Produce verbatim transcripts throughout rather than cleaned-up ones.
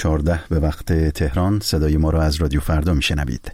چهارده به وقت تهران صدای ما را از رادیو فردا میشنوید.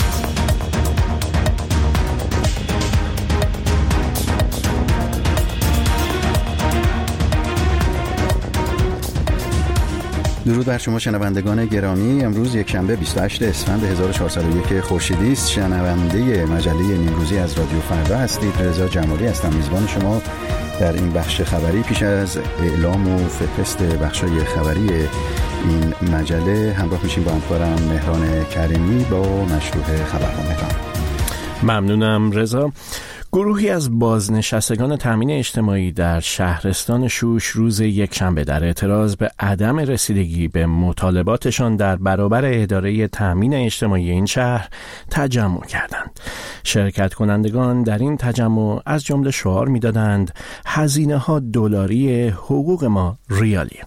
درود بر شما شنوندگان گرامی. امروز یک شنبه بیست و هشتم اسفند هزار و چهارصد و یک خورشیدی است. شنونده مجله نیمروزی از رادیو فردا هستید. رضا جمالی هستم میزبان شما در این بخش خبری. پیش از اعلام و فهرست بخشای خبری این مجله همراه میشیم با همکارم مهران کریمی با مشروع خبرها. مهران. ممنونم رضا. گروهی از بازنشستگان تامین اجتماعی در شهرستان شوش روز یکشنبه در اعتراض به عدم رسیدگی به مطالباتشان در برابر اداره تامین اجتماعی این شهر تجمع کردند. شرکت کنندگان در این تجمع از جمله شعار می‌دادند هزینه ها دلاری، حقوق ما ریالی.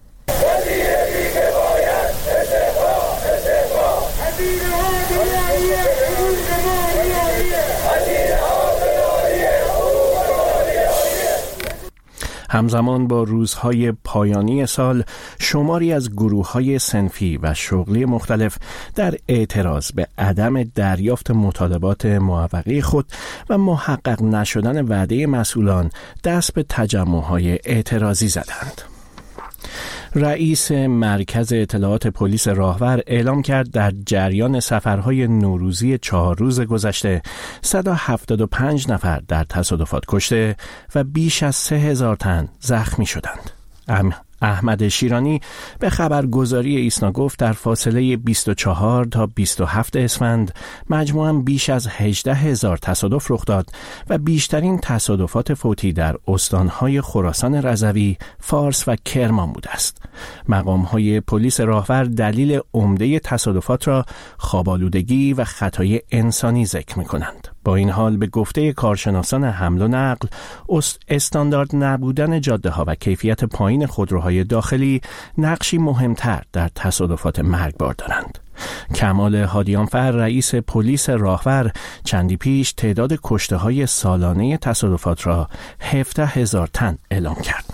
همزمان با روزهای پایانی سال شماری از گروه‌های صنفی و شغلی مختلف در اعتراض به عدم دریافت مطالبات موفقی خود و محقق نشدن وعده مسئولان دست به تجمع‌های اعتراضی زدند. رئیس مرکز اطلاعات پلیس راهور اعلام کرد در جریان سفرهای نوروزی چهار روز گذشته صد و هفتاد و پنج نفر در تصادفات کشته و بیش از سه هزار تن زخمی شدند. ام احمد شیرانی به خبرگزاری ایسنا گفت در فاصله بیست و چهار تا بیست و هفت اسفند مجموعاً بیش از هجده هزار تصادف رخ داد و بیشترین تصادفات فوتی در استانهای خراسان رضوی، فارس و کرمان بوده است. مقام‌های پلیس راهور دلیل عمده تصادفات را خواب‌آلودگی و خطای انسانی ذکر می‌کنند. با این حال به گفته کارشناسان حمل و نقل، استاندارد نبودن جاده‌ها و کیفیت پایین خودروهای داخلی نقشی مهمتر در تصادفات مرگبار دارند. کمال هادیانفر رئیس پلیس راهور چندی پیش تعداد کشته‌های سالانه تصادفات را هفده هزار تن اعلام کرد.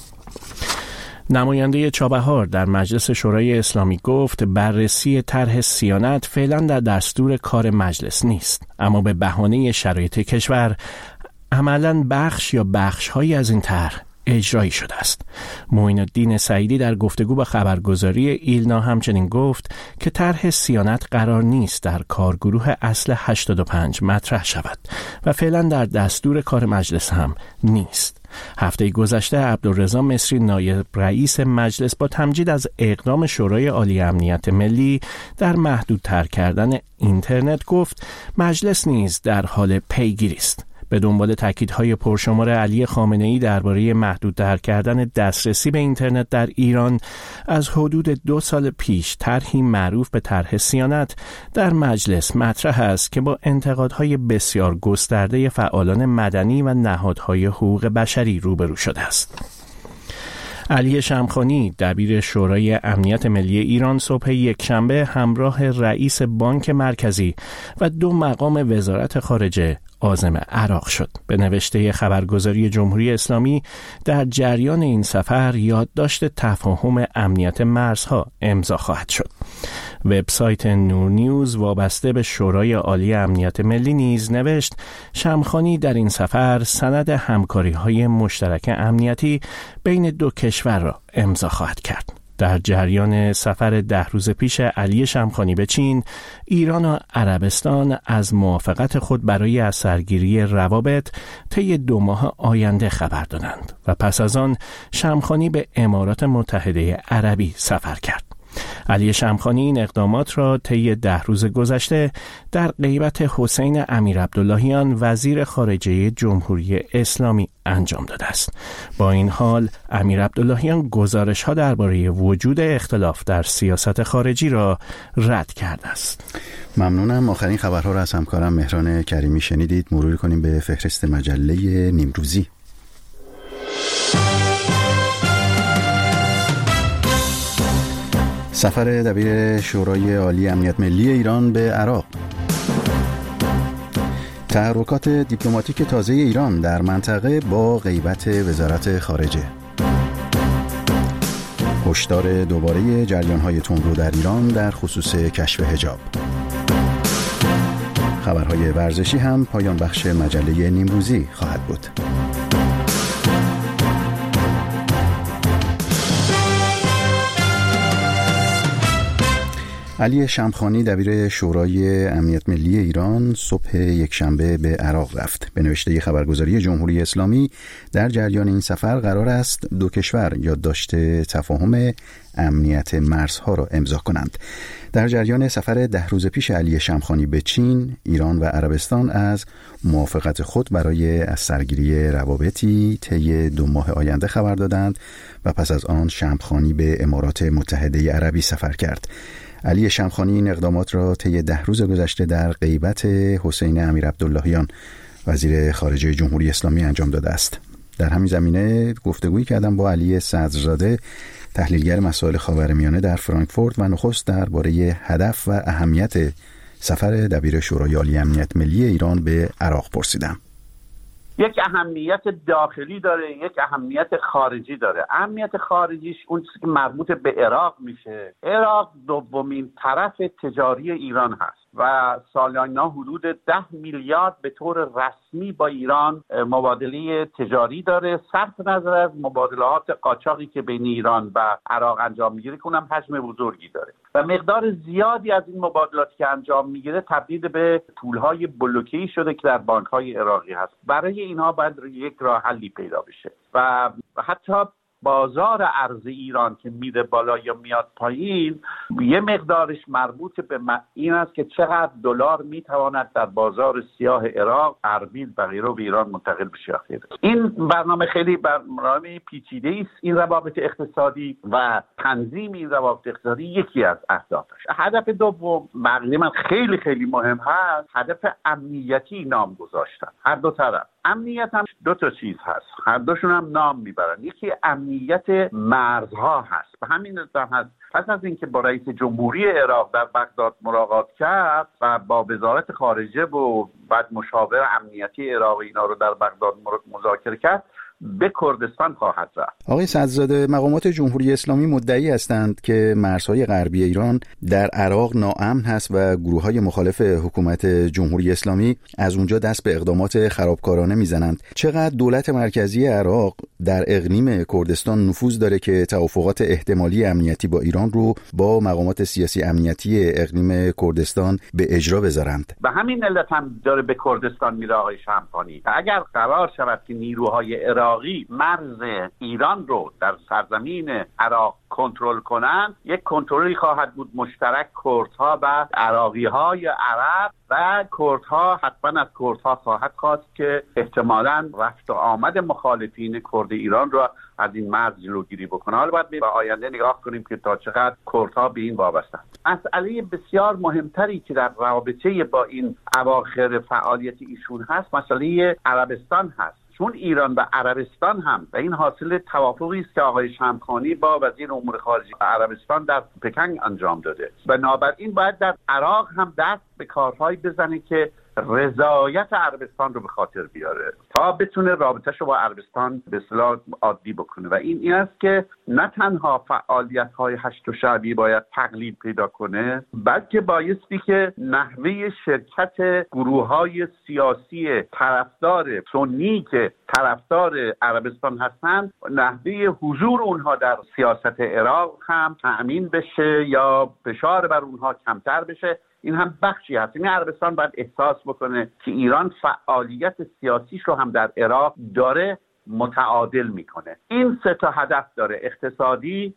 نماینده چابهار در مجلس شورای اسلامی گفت بررسی طرح صیانت فعلا در دستور کار مجلس نیست، اما به بهانه شرایط کشور عملاً بخش یا بخش‌هایی از این طرح اجرایی شده است. معین الدین سعیدی در گفتگو با خبرگزاری ایلنا همچنین گفت که طرح صیانت قرار نیست در کارگروه اصل هشتاد و پنج مطرح شود و فعلا در دستور کار مجلس هم نیست. هفته گذشته عبدالرضا مصری نایب رئیس مجلس با تمجید از اقدام شورای عالی امنیت ملی در محدودتر کردن اینترنت گفت مجلس نیز در حال پیگیری است. به دنبال تاکیدهای پرشمار علی خامنه‌ای درباره محدودتر کردن دسترسی به اینترنت در ایران، از حدود دو سال پیش طرحی معروف به طرح صیانت در مجلس مطرح است که با انتقادهای بسیار گسترده فعالان مدنی و نهادهای حقوق بشری روبرو شده است. علی شمخانی دبیر شورای امنیت ملی ایران صبح یکشنبه همراه رئیس بانک مرکزی و دو مقام وزارت خارجه عازم عراق شد. به نوشته خبرگزاری جمهوری اسلامی در جریان این سفر یادداشت تفاهم امنیت مرزها امضا خواهد شد. وبسایت نور نیوز وابسته به شورای عالی امنیت ملی نیز نوشت شمخانی در این سفر سند همکاری‌های مشترک امنیتی بین دو کشور را امضا خواهد کرد. در جریان سفر ده روز پیش علی شمخانی به چین، ایران و عربستان از موافقت خود برای از سرگیری روابط طی دو ماه آینده خبر دادند و پس از آن شمخانی به امارات متحده عربی سفر کرد. علی شمخانی این اقدامات را طی ده روز گذشته در غیبت حسین امیر عبداللهیان وزیر خارجه جمهوری اسلامی انجام داده است. با این حال امیر عبداللهیان گزارش‌ها درباره وجود اختلاف در سیاست خارجی را رد کرده است. ممنونم. آخرین خبرها را از همکارم مهران کریمی شنیدید. مرور کنیم به فهرست مجله نیمروزی. سفر دبیر شورای عالی امنیت ملی ایران به عراق. تحرکات دیپلماتیک تازه ایران در منطقه با غیبت وزارت خارجه. هشدار دوباره جریان‌های تندرو در ایران در خصوص کشف حجاب. خبرهای ورزشی هم پایان بخش مجله نیمروزی خواهد بود. علی شمخانی دبیر شورای امنیت ملی ایران صبح یکشنبه به عراق رفت. به نوشته خبرگزاری جمهوری اسلامی در جریان این سفر قرار است دو کشور یادداشت تفاهم امنیت مرزها را امضا کنند. در جریان سفر ده روز پیش علی شمخانی به چین، ایران و عربستان از موافقت خود برای از سرگیری روابطی طی دو ماه آینده خبر دادند و پس از آن شمخانی به امارات متحده عربی سفر کرد. علی شمخانی این اقدامات را طی ده روز گذشته در غیبت حسین امیر عبداللهیان وزیر خارجه جمهوری اسلامی انجام داده است. در همین زمینه گفتگویی کردم با علی صدرزاده، تحلیلگر مسائل خاورمیانه در فرانکفورت و نخست درباره هدف و اهمیت سفر دبیر شورای عالی امنیت ملی ایران به عراق پرسیدم. یک اهمیت داخلی داره، یک اهمیت خارجی داره. اهمیت خارجیش اون چیزی که مربوط به عراق میشه. عراق دومین طرف تجاری ایران هست و سالانه حدود ده میلیارد به طور رسمی با ایران مبادله تجاری داره. صرف نظر از مبادلات قاچاقی که بین ایران و عراق انجام میگیره که اونم حجم بزرگی داره و مقدار زیادی از این مبادلاتی که انجام میگیره تبدیل به پولهای بلوکه‌ای شده که در بانک‌های عراقی هست. برای اینها باید یک راه حلی پیدا بشه و حتی بازار ارز ایران که میره بالا یا میاد پایین یه مقدارش مربوط به این است که چقدر دلار میتواند در بازار سیاه عراق، اربیل و غیره به ایران منتقل بشه. این برنامه خیلی برنامه پیچیده است. این روابط اقتصادی و تنظیم این روابط اقتصادی یکی از اهدافش. هدف دوم برای من خیلی خیلی مهم هست، هدف امنیتی نام گذاشتن. هر دو طرف امنیت هم دو تا چیز هست، هر دوشون هم نام میبرن. یکی امنیت مرزها هست. به همین دلیل هست پس از اینکه با رئیس جمهوری عراق در بغداد ملاقات کرد و با وزارت خارجه و بعد مشاور امنیتی عراق اینا رو در بغداد مذاکره کرد، به کردستان خواهد رفت. آقای صدرزاده، مقامات جمهوری اسلامی مدعی هستند که مرزهای غربی ایران در عراق ناامن هست و گروه‌های مخالف حکومت جمهوری اسلامی از اونجا دست به اقدامات خرابکارانه میزنند. چقدر دولت مرکزی عراق در اقلیم کردستان نفوذ داره که توافقات احتمالی امنیتی با ایران رو با مقامات سیاسی امنیتی اقلیم کردستان به اجرا بذارند؟ به همین علت هم داره به کردستان میره آقای شمخانی. اگر قرار شود که نیروهای عراق مرز ایران رو در سرزمین عراق کنترل کنند، یک کنترلی خواهد بود مشترک کردها و عراقی‌های عرب و کردها حتما از کردها خواهد خواست که احتمالاً رفت و آمد مخالفین کرد ایران رو از این مرز جلوگیری بکنه. حالا باید به آینده نگاه کنیم که تا چقدر کردها به این وابسته‌اند. مسئله بسیار مهمتری که در رابطه با این اواخر فعالیت ایشون هست، مسئله عربستان هست. چون ایران و عربستان هم و این حاصل توافقی است که آقای شمخانی با وزیر امور خارجه عربستان در پکن انجام داده. بنابراین باید در عراق هم دست به کارهایی بزنه که رضایت عربستان رو به خاطر بیاره تا بتونه رابطه‌شو با عربستان به اصطلاح عادی بکنه و این این است که نه تنها فعالیت‌های هشت شعبی باید تقلیل پیدا کنه، بلکه بایستی که نحوه شرکت گروه‌های سیاسی طرفدار سنی که طرفدار عربستان هستند، نحوه حضور اونها در سیاست عراق هم تأمین بشه یا فشار بر اونها کمتر بشه. این هم بخشی هست. این عربستان باید احساس بکنه که ایران فعالیت سیاسیش رو هم در عراق داره متعادل میکنه. این سه تا هدف داره: اقتصادی،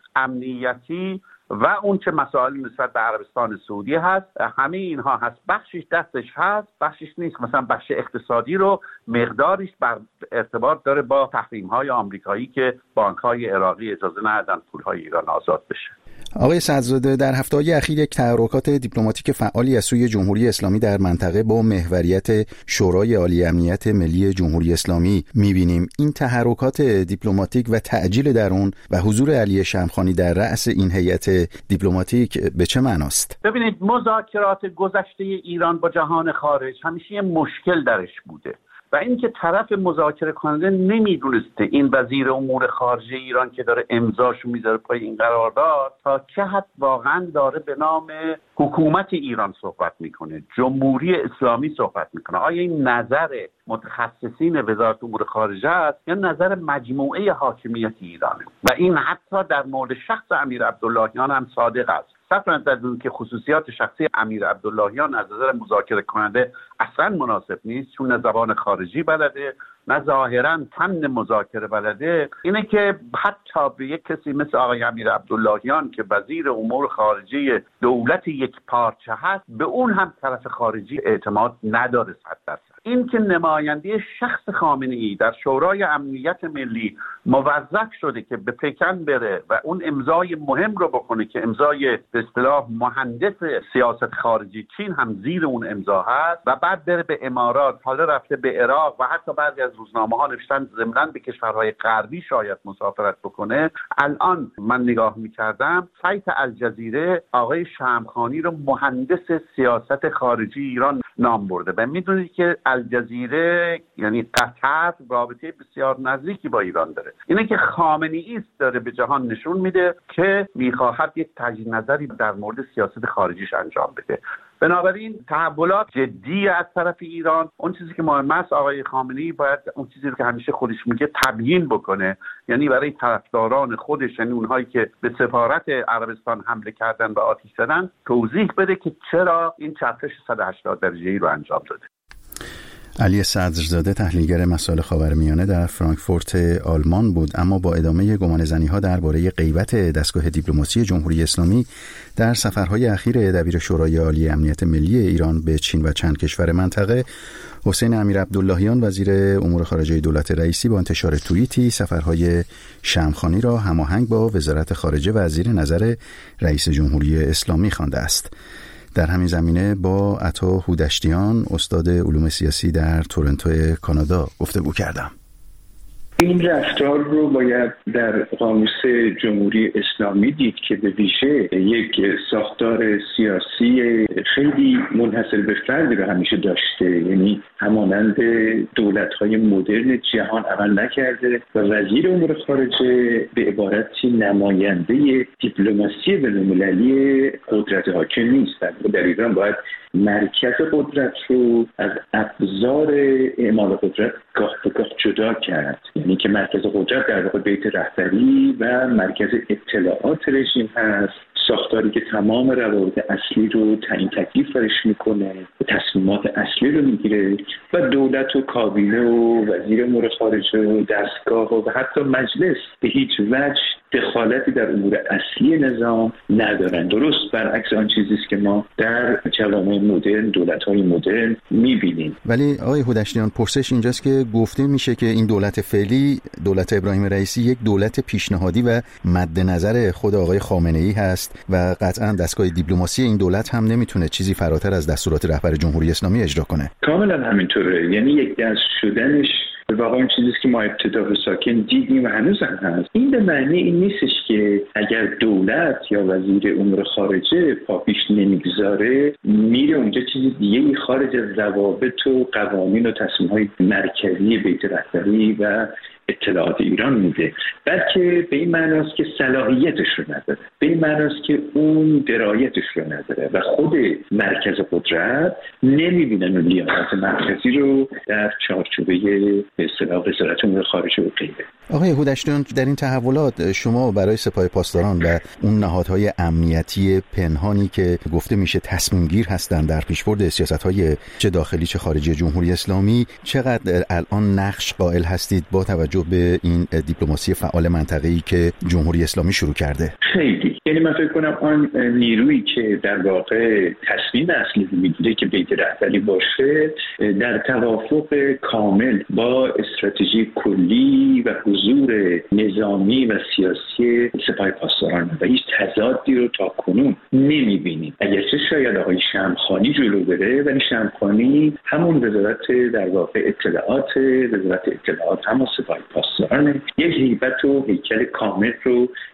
امنیتی و اون چه مسائل نسبت به عربستان سعودی هست. همه اینها هست. بخشش دستش هست، بخشش نیست. مثلا بخش اقتصادی رو مقداریش بر ارتباط داره با تحریم‌های آمریکایی که بانک‌های عراقی اجازه ندادن پول‌های ایران آزاد بشه. آقای صدرزاده، در هفته‌های اخیر یک تحرکات دیپلماتیک فعالی از سوی جمهوری اسلامی در منطقه با محوریت شورای عالی امنیت ملی جمهوری اسلامی می‌بینیم. این تحرکات دیپلماتیک و تعجیل در اون و حضور علی شمخانی در رأس این هیئت دیپلماتیک به چه معناست؟ ببینید، مذاکرات گذشته ایران با جهان خارج همیشه یه مشکل درش بوده. و اینکه طرف مذاکره کننده نمیدونسته این وزیر امور خارجه ایران که داره امضاشو میذاره پای این قرارداد تا چه حد واقعا داره به نام حکومت ایران صحبت میکنه، جمهوری اسلامی صحبت میکنه. آیا این نظر متخصصین وزارت امور خارجه است یا نظر مجموعه حاکمیت ایرانه؟ و این حتی در مورد شخص امیر عبداللهیان هم صادق است. صرف نظر از که خصوصیات شخصی امیر عبداللهیان از نظر مذاکره کننده اصلا مناسب نیست، چون نه زبان خارجی بلده نه ظاهرا تن مذاکره بلده، اینه که حتی به یک کسی مثل آقای امیر عبداللهیان که وزیر امور خارجی دولت یک پارچه هست، به اون هم طرف خارجی اعتماد نداره صد درصد. این که نماینده شخص خامنه‌ای در شورای امنیت ملی موظف شده که به پکن بره و اون امضای مهم رو بکنه که امضای به اصطلاح مهندس سیاست خارجی چین هم زیر اون امضا هست، و بعد بره به امارات، حالا رفته به عراق و حتی بعضی از روزنامه‌ها نوشتن ضمناً به کشورهای غربی شاید مسافرت بکنه. الان من نگاه می‌کردم سایت الجزیره آقای شمخانی رو مهندس سیاست خارجی ایران نام برده و می‌دونید که الجزیره یعنی قطر رابطه بسیار نزدیکی با ایران داره. اینه که خامنه‌ای است داره به جهان نشون میده که میخواهد یک تجدید نظری در مورد سیاست خارجیش انجام بده. بنابراین تحولات جدی از طرف ایران. اون چیزی که مهم است آقای خامنه‌ای باید اون چیزی رو که همیشه خودش میگه تبیین بکنه، یعنی برای طرفداران خودش، یعنی اونهایی که به سفارت عربستان حمله کردن و آتش زدن، توضیح بده که چرا این چرخش صد و هشتاد درجه‌ای رو انجام داده. علی صدرزاده تحلیلگر مسائل خاورمیانه در فرانکفورت آلمان بود. اما با ادامه گمانه‌زنی‌ها درباره غیبت دستگاه دیپلماسی جمهوری اسلامی در سفرهای اخیر دبیر شورای عالی امنیت ملی ایران به چین و چند کشور منطقه، حسین امیر عبداللهیان وزیر امور خارجه دولت رئیسی با انتشار توییتی سفرهای شمخانی را هماهنگ با وزارت خارجه و زیر نظر رئیس جمهوری اسلامی خوانده است. در همین زمینه با عطا هودشتیان استاد علوم سیاسی در تورنتو کانادا گفتگو کردم. این رفتار رو باید در قاموس جمهوری اسلامی دید که به ویژه یک ساختار سیاسی خیلی منحصر به فردی رو همیشه داشته، یعنی همانند دولت‌های مدرن جهان عمل نکرده و وزیر امور خارجه به عبارتی نماینده دیپلماسی بین‌المللی قدرت حاکم نیست. در ایران باید مرکز قدرت رو از ابزار اعمال قدرت گاه به گاه جدا کرد، یعنی که مرکز قدرت در واقع بیت رهبری و مرکز اطلاعات رژیم هست، ساختاری که تمام روابط اصلی رو تعیین تکلیف برش میکنه، تصمیمات اصلی رو میگیره و دولت و کابینه و وزیر امور خارجه و دستگاه و حتی مجلس به هیچ وجه دخالتی در امور اصلی نظام ندارن. درست برعکس آن چیزی است که ما در جوامع مدرن، دولت‌های مدرن می‌بینیم. ولی آقای هودشتیان، پرسش اینجاست که گفته میشه که این دولت فعلی، دولت ابراهیم رئیسی، یک دولت پیشنهادی و مد نظر خود آقای خامنه‌ای هست و قطعاً دستگاه دیپلماسی این دولت هم نمیتونه چیزی فراتر از دستورات رهبر جمهوری اسلامی اجرا کنه. کاملا همینطوره، یعنی یک دست شدنش واقعا این چیزی که ما ابتدا به ساکن دیدیم و هنوز هم هست. این به معنی این نیستش که اگر دولت یا وزیر امور خارجه پا پیش نمیگذاره میره اونجا چیزی دیگه خارج از ضوابط و قوانین و تصمیم‌های مرکزی بیت رهبری و اطلاعات ایران میده، بلکه به این معناست که صلاحیتش رو نداره، به این معناست که اون درایتش رو نداره و خود مرکز قدرت نمیبینن اون لیاقت مرکزی رو در چارچوبه به اصطلاح وزارت امور خارجه و غیره. آقای هودشتیان، در این تحولات شما برای سپاه پاسداران و اون نهادهای امنیتی پنهانی که گفته میشه تصمیم گیر هستند در پیشبرد سیاست‌های چه داخلی چه خارجی جمهوری اسلامی، چقدر الان نقش قائل هستید با توجه به این دیپلماسی فعال منطقه‌ای که جمهوری اسلامی شروع کرده؟ خیلی، یعنی من فکر کنم آن نیرویی که در واقع تصمیم اصلی میگیره که بیت رهبری باشه در توافق کامل با استراتژی کلی و حضور نظامی و سیاسی سپاه پاسداران و هیچ تضادی رو تا کنون نمی‌بینیم. اگرچه شاید آقای شمخانی جلو بره، ولی شمخانی همون وزارت در واقع اطلاعات، وزارت اطلاعات همون سپاه پاسداران یک هیبت و هیکل کامل رو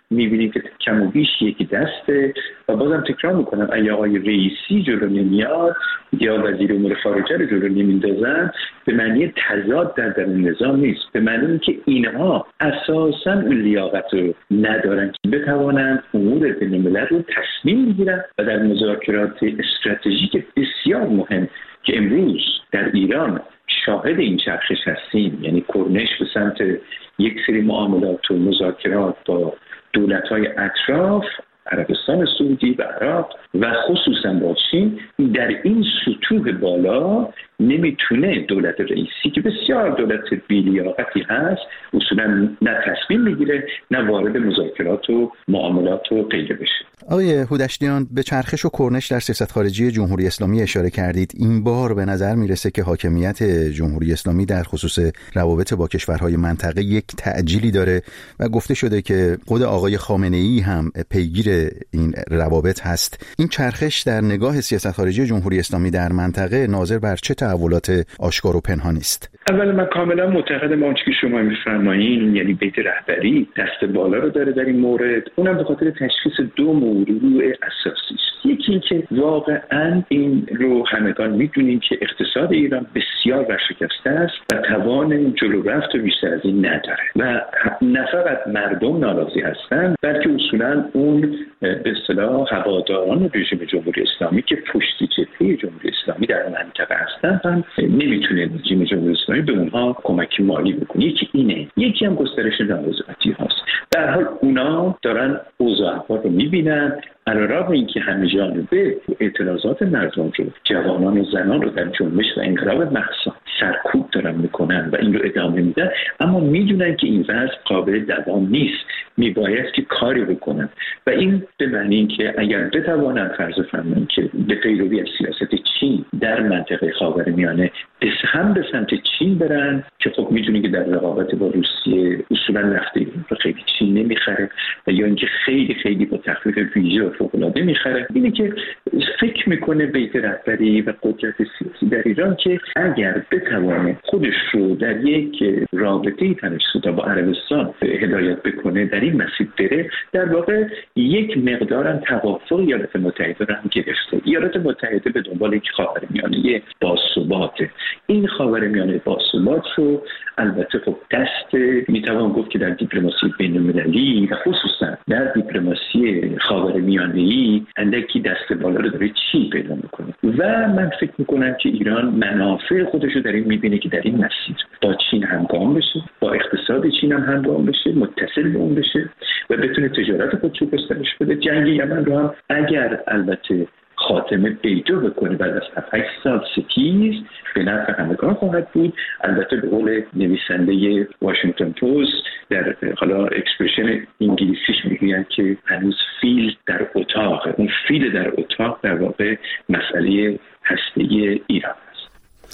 می‌بینیم که کم و بیش یکی دسته و بازم تکرار میکنم اگه آقای رئیسی جلو نمیاد یا وزیر امور خارجه رو جلو نمیندازن به معنی تضاد در درون نظام نیست، به معنی که اینها اساساً اون لیاقت رو ندارن که بتوانند امور بین‌الملل رو تصمیم بگیرن و در مذاکرات استراتژیک بسیار مهم که امروز در ایران شاهد این چرخش هستیم، یعنی کرنش به سمت یک سری معاملات و مذاکرات با دولت‌های اطراف، عربستان سعودی و عراق و خصوصا با چین، در این سطوح بالا نمیتونه دولت رئیسی که بسیار دولت بی‌لیاقتی هست اصولا نه تصمیم بگیره نه وارد مذاکرات و معاملات و غیره بشه. آقای هودشتیان، به چرخش و کرنش در سیاست خارجی جمهوری اسلامی اشاره کردید. این بار به نظر میرسه که حاکمیت جمهوری اسلامی در خصوص روابط با کشورهای منطقه یک تعجیلی داره و گفته شده که خود آقای خامنه‌ای هم پیگیر این روابط هست. این چرخش در نگاه سیاست خارجی جمهوری اسلامی در منطقه ناظر بر چه تحولات آشکار و پنهانی است؟ اول من کاملا معتقدم آنچه که شما می‌فرمایید، یعنی بیت رهبری دست بالا رو داره در این مورد، اونم به خاطر تشخیص دو موضوع اساسی است. یکی این که واقعا این رو همگان میدونیم که اقتصاد ایران بسیار ورشکسته است و توان جلو رفت و بیشتر از این نداره و نه فقط مردم ناراضی هستند بلکه اصولا اون به اصطلاح هواداران رژیم جمهوری اسلامی که پشت جبهه جمهوری اسلامی در منطقه هستند هم نمیتونه رژیم جمهوری اسلامی به اونها کمک مالی بکنه. یکی اینه، یکی هم گسترش نارضایتی هاست. در حال اونا دارن اوضاع احوال رو میبینن، علیرغم اینکه همه جانبه اعتراضات مردم رو، جوانان و زنان رو در جنبش و انقلاب مخصوص سرکوب دارن میکنن و این رو ادامه میدن، اما میدونن که این وضع قابل دوام نیست، میباید که کاری بکنن و این به معنی اینکه اگر بتوانن فرض فرمایید که به پیروی از سیاست چین در منطقه خاورمیانه هم به سمت چین برن که خب میدونید که در رقابت با روسیه اصولا نفت ایران رو خیلی چین نمیخره و یا اینکه خیلی خیلی با تخفیف ویژه و فوق‌العاده میخره، اینه که فکر میکنه بیت رهبری و قدرت سیاسی در ایران که اگر بتوانه خودش رو در یک رابطه تنش‌زا با عربستان هدایت بکنه در این مسیر بره، در واقع یک مقدارم توافق ایالات متحده رو هم گرفته. ایالات متحده به دنبال یک خاورمیانه باثباته. این خاورمیانه باثبات رو البته خب دست میتوان گفت که در دیپلماسی بین‌المللی و خصوصا در دیپلماسی خاورمیانه‌ای اندکی دست بالا رو داره چین پیدا میکنه و من فکر میکنم که ایران منافع خودش رو در این میبینه که در این مسیر با چین همگام بشه، با اقتصاد چین هم همگام بشه، متصل به اون بشه و بتونه تجارت خودش رو گسترش بده. جنگ یمن رو هم اگر البته خاتمه پیدا بکنه بعد از هفت سال ستیز به نفع همگان خواهد بود. البته به قول نویسنده واشنگتن پست در حالا اکسپرشن انگلیسیش میگوین که هنوز فیل در اتاق، اون فیل در اتاق در واقع مسئله هسته‌ای ایران است.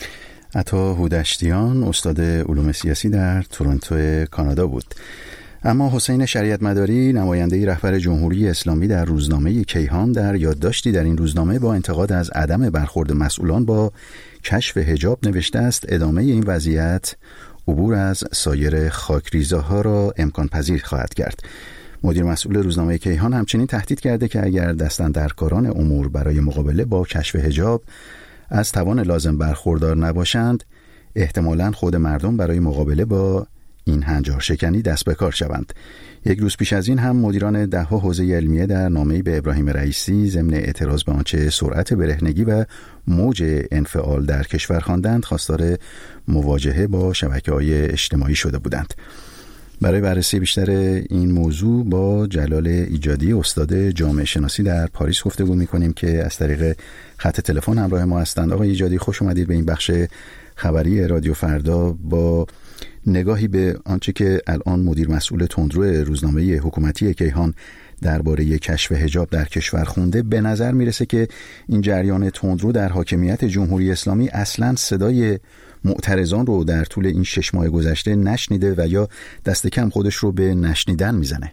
عطا هودشتیان استاد علوم سیاسی در تورنتو کانادا بود. اما حسین شریعت مداری نماینده رهبر جمهوری اسلامی در روزنامه کیهان در یادداشتی در این روزنامه با انتقاد از عدم برخورد مسئولان با کشف حجاب نوشته است ادامه این وضعیت عبور از سایر خاکریزه‌ها را امکان پذیر خواهد کرد. مدیر مسئول روزنامه کیهان همچنین تهدید کرده که اگر دستاندرکاران امور برای مقابله با کشف حجاب از توان لازم برخوردار نباشند، احتمالاً خود مردم برای مقابله با این هنجار شکنی دست به کار شوند. یک روز پیش از این هم مدیران ده‌ها حوزه علمیه در نامه‌ای به ابراهیم رئیسی ضمن اعتراض به آنچه سرعت برهنگی و موج انفعال در کشور خواندند خواستار مواجهه با شبکه‌های اجتماعی شده بودند. برای بررسی بیشتر این موضوع با جلال ایجادی استاد جامعه شناسی در پاریس گفتگو می‌کنیم که از طریق خط تلفن همراه ما هستند. آقای ایجادی خوش اومدید به این بخش خبری رادیو فردا. با نگاهی به آنچه که الان مدیر مسئول تندرو روزنامه حکومتی کیهان درباره کشف حجاب در کشور خونده، به نظر میرسه که این جریان تندرو در حاکمیت جمهوری اسلامی اصلاً صدای معترضان رو در طول این شش ماه گذشته نشنیده و یا دست کم خودش رو به نشنیدن میزنه.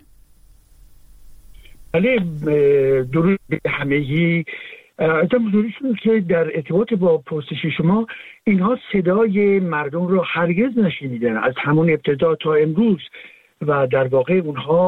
بله، درود به همگی. ازم حضورشون که در ارتباط با پرسش شما، اینها صدای مردم رو هرگز نشنیدن از همون ابتدا تا امروز و در واقع اونها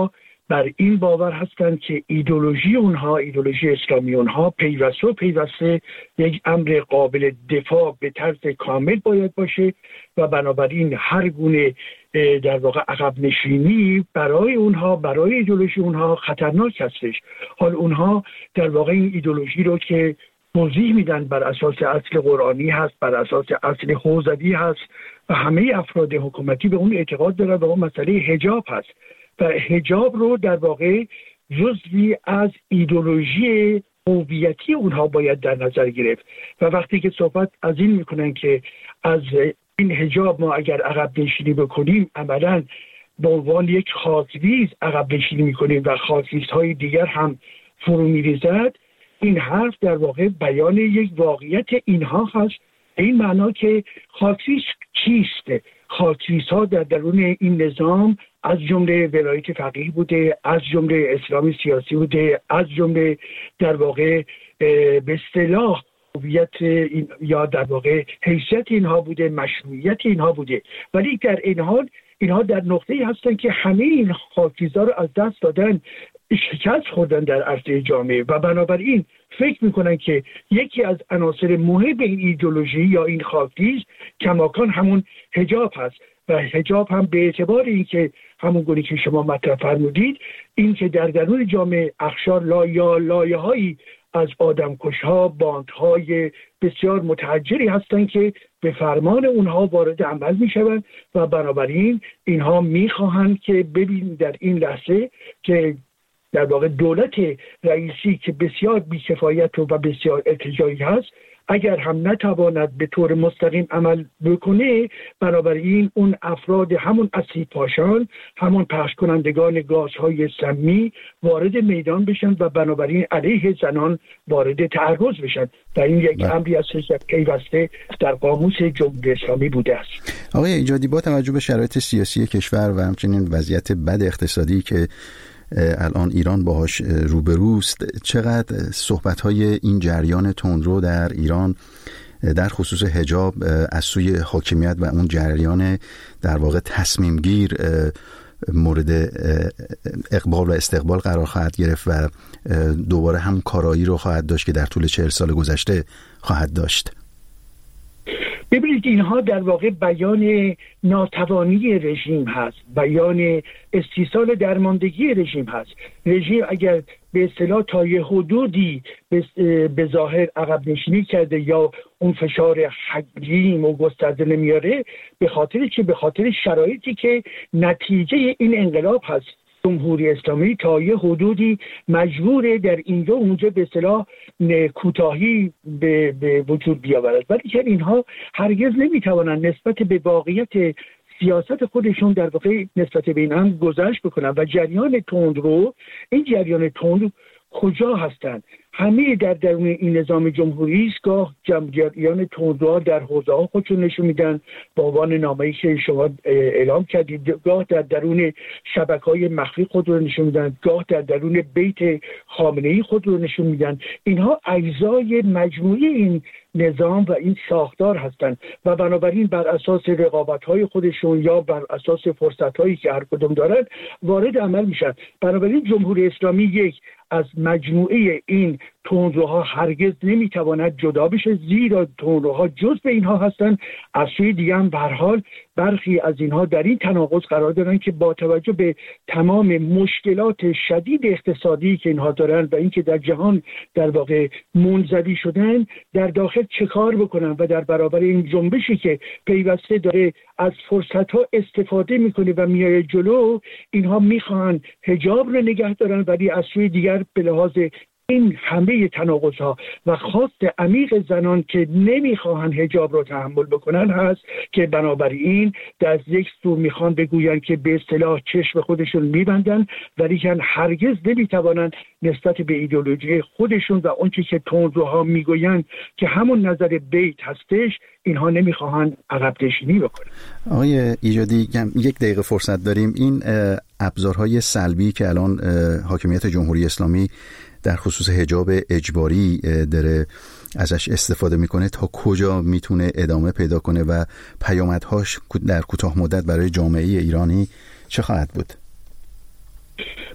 بر این باور هستند که ایدئولوژی اونها، ایدئولوژی اسلامی اونها پیوسته و پیوسته یک امر قابل دفاع به طرز کامل باید باشه و بنابراین هر گونه در واقع عقب نشینی برای اونها، برای ایدئولوژی اونها خطرناک هستش. حال اونها در واقع این ایدئولوژی رو که توضیح میدن بر اساس اصل قرآنی هست، بر اساس اصل حوزوی هست و همه افراد حکومتی به اون اعتقاد دارن و اون مسئله حجاب هست و حجاب رو در واقع جزوی از ایدئولوژی هویتی اونها باید در نظر گرفت و وقتی که صحبت از این میکنن که از این حجاب ما اگر عقب نشینی بکنیم عملاً به عنوان یک خاکریز عقب نشینی میکنیم و خاکریزهای دیگر هم فرو میریزد، این حرف در واقع بیان یک واقعیت اینها هست. این معنا که خاکریز چیست؟ خاکریزها در درون این نظام از جمله ولایت فقیه بوده، از جمله اسلامی سیاسی بوده، از جمله در واقع به اصطلاح هویت یا در واقع حیثیت اینها بوده، مشروعیت اینها بوده. ولی در این حال اینها در نقطه‌ای هستن که همه این خاکریزها رو از دست دادن، شکست خوردن در عرصه جامعه و بنابراین فکر میکنن که یکی از عناصر مهم این ایدئولوژی یا این خاکریز کماکان همون حجاب هست و حجاب هم به اعتبار این که همون گونه که شما مطرح فرمودید، این که در درون جامعه اخشار لایه لایه هایی از آدمکش‌ها، باندهای بسیار متحجری هستند که به فرمان اونها وارد عمل میشوند و بنابراین اینها میخواهند که ببینید در این لحظه که در واقع دولت رئیسی که بسیار بی‌کفایت و بسیار ارتجاعی هست اگر هم نتواند به طور مستقیم عمل بکنه، بنابراین اون افراد همون اسید پاشان، همون پخش کنندگان گازهای سمی وارد میدان بشن و بنابراین علیه زنان وارد تعرض بشن و این یک امری است که پیوسته در قاموس جمهوری اسلامی بوده است. آقای ایجادی، با توجه به شرایط سیاسی کشور و همچنین وضعیت بد اقتصادی که الان ایران باهاش روبروست، چقدر صحبت‌های این جریان تندرو در ایران در خصوص حجاب از سوی حاکمیت و اون جریان در واقع تصمیم گیر مورد اقبال و استقبال قرار خواهد گرفت و دوباره هم کارایی رو خواهد داشت که در طول چهل سال گذشته خواهد داشت؟ ببینید اینها در واقع بیان ناتوانی رژیم هست، بیان استیصال درماندگی رژیم هست. رژیم اگر به اصطلاح تا یه حدودی به ظاهر عقب نشینی کرده یا اون فشار حجیم و گسترده نمیاره، به خاطر چه؟ به خاطر شرایطی که نتیجه این انقلاب هست. جمهوری اسلامی تا یه حدودی مجبوره در اینجا اونجا به اصطلاح کوتاهی به, به وجود بیاورد، ولی که اینها هرگز نمیتوانند نسبت به واقعیت سیاست خودشون در واقع نسبت به این هم گذشت بکنن و جریان تندرو، این جریان تندرو کجا هستند؟ همه در درون این نظام جمهوری است. گاه جمعیان تندروها در حوزه ها خودشون نشون میدن با عنوان نامه‌ای که شما اعلام کردید، گاه در درون شبکه‌های مخفی خود رو نشون میدن، گاه در درون بیت خامنه‌ای خود رو نشون میدن. اینها اجزای مجموعی این نظام و این ساختار هستند و بنابراین بر اساس رقابت‌های خودشون یا بر اساس فرصت‌هایی که هر کدوم دارن وارد عمل میشن. بنابراین جمهوری اسلامی یک از مجموعه این تندروها هرگز نمیتواند جدا بشه، زیرا تندروها جز به اینها هستند. از سوی دیگه هم به هر حال برخی از اینها در این تناقض قرار دارن که با توجه به تمام مشکلات شدید اقتصادی که اینها دارن و اینکه در جهان در واقع منزوی شدن، در داخل چه کار بکنن و در برابر این جنبشی که پیوسته داره از فرصت‌ها استفاده میکنه و میایه جلو، اینها میخوان حجاب رو نگه دارن، ولی از سوی دیگر به لحاظ این همه تناقض‌ها و خواست عمیق زنان که نمیخواهن حجاب رو تحمل بکنن هست که بنابراین در یک سو میخوان بگوین که به اصطلاح چشم خودشون میبندن، ولی که هرگز نمیتوانن نسبت به ایدئولوژی خودشون و اونچه که تندروها میگوین که همون نظر بیت هستش، اینها نمیخواهن عقب نشینی بکنن. آقای ایجادی، یک دقیقه فرصت داریم. این ابزارهای سلبی که الان حاکمیت جمهوری اسلامی در خصوص حجاب اجباری داره ازش استفاده میکنه، تا کجا میتونه ادامه پیدا کنه و پیامدهاش در کوتاه مدت برای جامعه ایرانی چه خواهد بود؟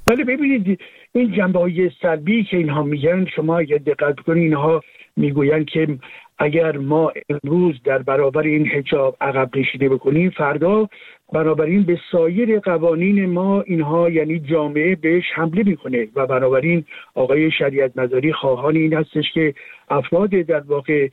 ولی ببینید این جنبه‌های سلبی که اینها میگن، شما اگه دقت کنید اینها میگویند که اگر ما امروز در برابر این حجاب عقب نشینی بکنیم، فردا بنابراین به سایر قوانین ما اینها یعنی جامعه بهش حمله میکنه و بنابراین آقای شریعت مداری خواهان این هستش که افراد در واقع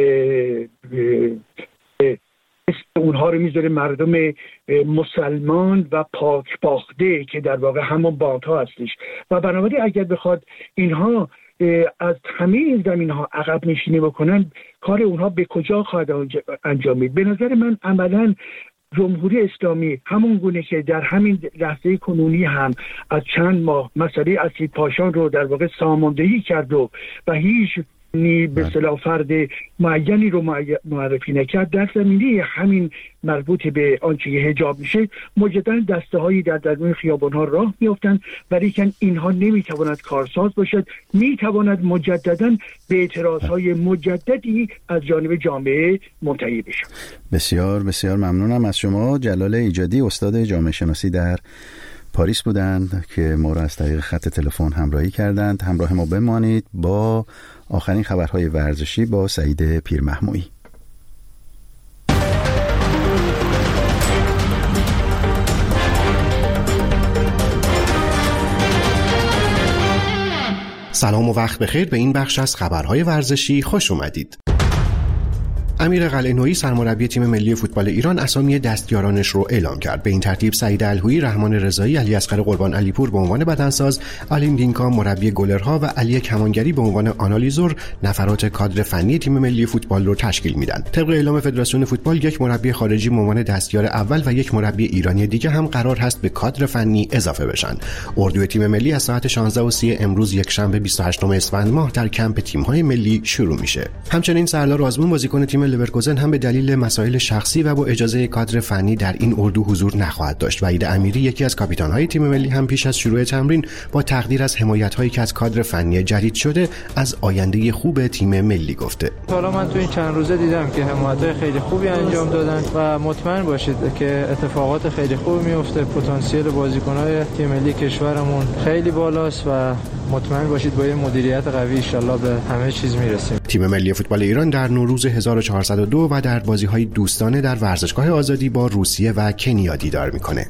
اونها رو میذاره مردم مسلمان و پاک باخته که در واقع همون باندها هستش و بنابراین اگر بخواد اینها از همه این زمین ها عقب نشینی بکنن، کار اونها به کجا خواهد انجامید؟ به نظر من عملا جمهوری اسلامی همون گونه که در همین لحظه کنونی هم از چند ماه مسئله اسید پاشان رو در واقع ساماندهی کرد و و هیچ به اصطلاح فرد معینی رو معرفی نکرد، در زمینه همین مربوط به آنچه حجاب میشه مجددا دسته هایی در درون خیابان ها راه میافتند، ولی که اینها نمیتواند کارساز باشد، میتواند مجددا به اعتراض های مجددی از جانب جامعه منتهی بشه. بسیار بسیار ممنونم از شما. جلال ایجادی، استاد جامعه شناسی در پاریس بودند که ما را از طریق خط تلفن همراهی کردند. همراه ما بمانید با آخرین خبرهای ورزشی با سعید پیرمحمویی. سلام و وقت بخیر به این بخش از خبرهای ورزشی خوش اومدید. امیر قلعه‌نویی سرمربی تیم ملی فوتبال ایران اسامی دستیارانش رو اعلام کرد. به این ترتیب سعید الهویی، رحمان رضایی، علی اصغر قربان علیپور به عنوان بدنساز، آلین دینکا مربی گلرها و علی کمانگری به عنوان آنالیزور نفرات کادر فنی تیم ملی فوتبال رو تشکیل میدن. طبق اعلام فدراسیون فوتبال یک مربی خارجی به عنوان دستیار اول و یک مربی ایرانی دیگه هم قرار هست به کادر فنی اضافه بشن. اردوی تیم ملی از ساعت شانزده و سی امروز یکشنبه بیست و هشتم اسفند ماه در کمپ تیم‌های ملی شروع میشه. همچنین سردار آزمون بازیکن تیم لورکوزن هم به دلیل مسائل شخصی و با اجازه کادر فنی در این اردو حضور نخواهد داشت. وحید امیری یکی از کاپیتان‌های تیم ملی هم پیش از شروع تمرین با تقدیر از حمایت‌هایی که از کادر فنی جدید شده از آینده خوب تیم ملی گفته. حالا من تو این چند روزه دیدم که حمایت‌های خیلی خوبی انجام دادن و مطمئن باشید که اتفاقات خیلی خوبی میفته. پتانسیل بازیکن‌های تیم ملی کشورمون خیلی بالاست و مطمئن باشید با یه مدیریت قوی ان شاءالله به همه چیز میرسیم. تیم ملی فوتبال ایران در نوروز هزار و چهارصد و دو و در بازی‌های دوستانه در ورزشگاه آزادی با روسیه و کنیا دیدار می‌کنه.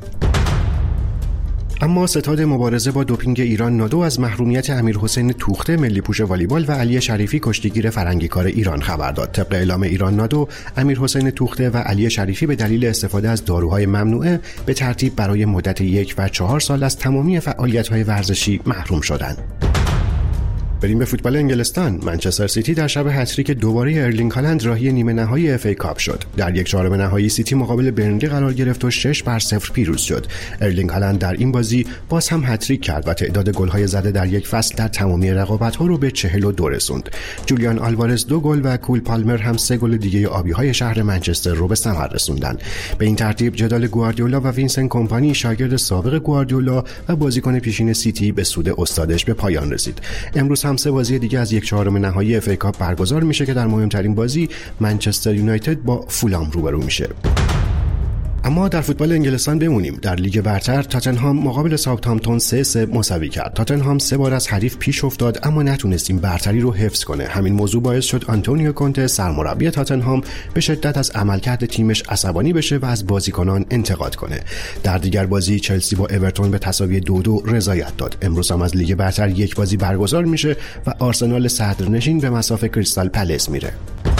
اما ستاد مبارزه با دوپینگ ایران نادو از محرومیت امیرحسین توخته ملی پوش والیبال و علی شریفی کشتیگیر فرنگیکار ایران خبر داد. طبق اعلام ایران نادو، امیرحسین توخته و علی شریفی به دلیل استفاده از داروهای ممنوعه به ترتیب برای مدت یک و چهار سال از تمامی فعالیت‌های ورزشی محروم شدند. بریم به فوتبال انگلستان. منچستر سیتی در شب هتریک دوباره ارلینگ هالند راهی نیمه نهایی اف ای کاپ شد. در یک چهارم نهایی سیتی مقابل برنلی قرار گرفت و شش بر صفر پیروز شد. ارلینگ هالند در این بازی باز هم هتریک کرد و تعداد گل‌های زده در یک فصل در تمامی رقابت‌ها رو به چهل و دو رسوند. جولیان آلوارز دو گل و کول پالمر هم سه گل دیگه آبی‌های شهر منچستر رو به ثمر رسوندن. به این ترتیب جدال گواردیولا و وینسنت کمپانی شاگرد سابق گواردیولا و بازیکن پیشین سیتی به سود استادش به پایان رسید. امروز هم سه بازی دیگه از یک چهارم نهایی اف ای کاپ برگزار میشه که در مهمترین بازی منچستر یونایتد با فولام روبرو میشه. اما در فوتبال انگلستان بمونیم. در لیگ برتر تاتنهام مقابل ساوثهامپتون سه سه مساوی کرد. تاتنهام سه بار از حریف پیش افتاد اما نتونست این برتری رو حفظ کنه. همین موضوع باعث شد آنتونیو کونته سرمربی تاتنهام به شدت از عملکرد تیمش عصبانی بشه و از بازیکنان انتقاد کنه. در دیگر بازی چلسی با اورتون به تساوی دو دو رضایت داد. امروز هم از لیگ برتر یک بازی برگزار میشه و آرسنال صدرنشین به مصاف کریستال پالاس میره.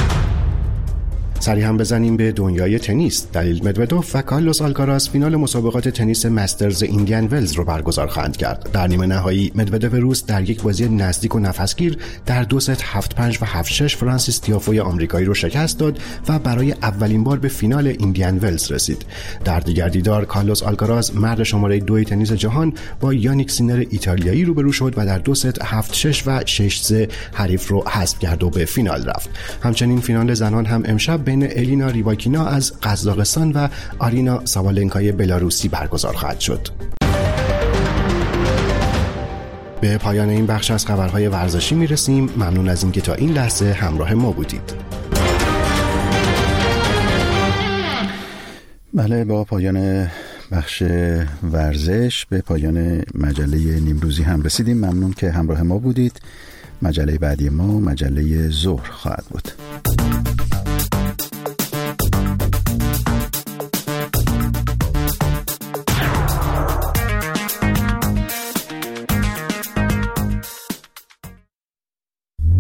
سری هم بزنیم به دنیای تنیس. دانیل مدودوف و کارلوس آلکاراز فینال مسابقات تنیس مسترز ایندیان ولز رو برگزار خواهند کرد. در نیمه نهایی مدودوف روس در یک بازی نزدیک و نفسگیر در دو ست هفت پنج و هفت شش فرانسیس تیافوی آمریکایی رو شکست داد و برای اولین بار به فینال ایندیان ولز رسید. در دیگر دیدار کارلوس آلکاراز مرد شماره دو تنیس جهان با یانیک سینر ایتالیایی روبرو شد و در دو ست هفت شش و شش سه حریف رو حذف کرد و به فینال رفت. همچنین فینال زنان هم امشب بین الینا ریواکینا از قزاقستان و آرینا سابالنکای بلاروسی برگزار خواهد شد. به پایان این بخش از خبرهای ورزشی میرسیم. ممنون از اینکه تا این لحظه همراه ما بودید. بله، با پایان بخش ورزش به پایان مجله نیمروزی هم رسیدیم. ممنون که همراه ما بودید. مجله بعدی ما مجله ظهر خواهد بود.